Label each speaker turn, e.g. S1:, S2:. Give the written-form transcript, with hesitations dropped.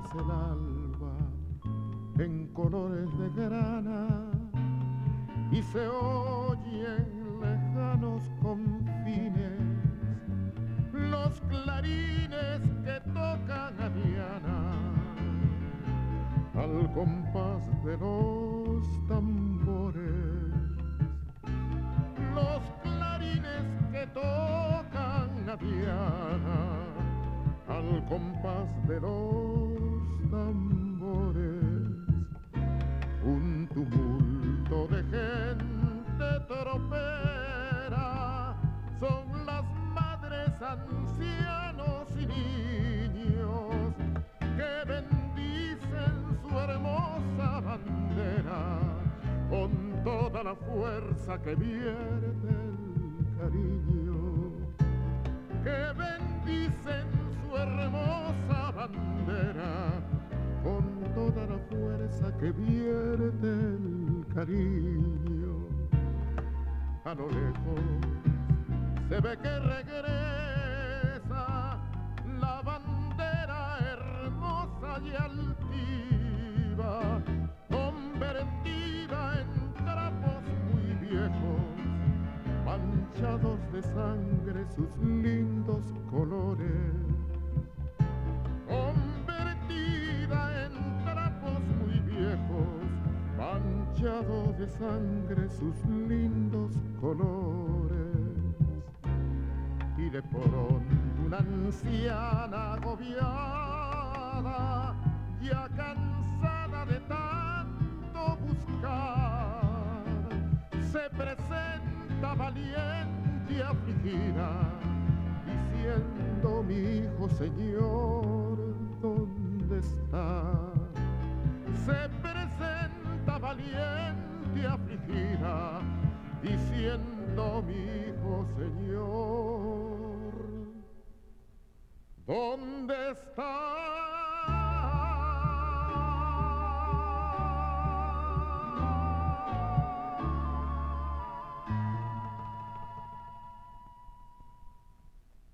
S1: nace el alba en colores de grana y se oyen lejanos confines los clarines que tocan a Diana al compás de los tambores. Los clarines que tocan a Diana al compás de los tambores. Un tumulto de gente tropera, son las madres, ancianos y niños que bendicen su hermosa bandera con toda la fuerza que vierte el cariño, que bendicen su hermosa bandera con toda la fuerza que vierte el cariño. A lo lejos se ve que regresa la bandera hermosa y altiva, convertida en trapos muy viejos, manchados de sangre sus lindos colores. Convertida en trapos muy viejos, manchados de sangre sus lindos colores. Y de pronto una anciana agobiada, ya cansada de tanto buscar, se presenta valiente y afligida, diciendo: mi hijo, Señor, ¿dónde está? Se presenta valiente y afligida, diciendo: mi hijo, Señor, ¿dónde está?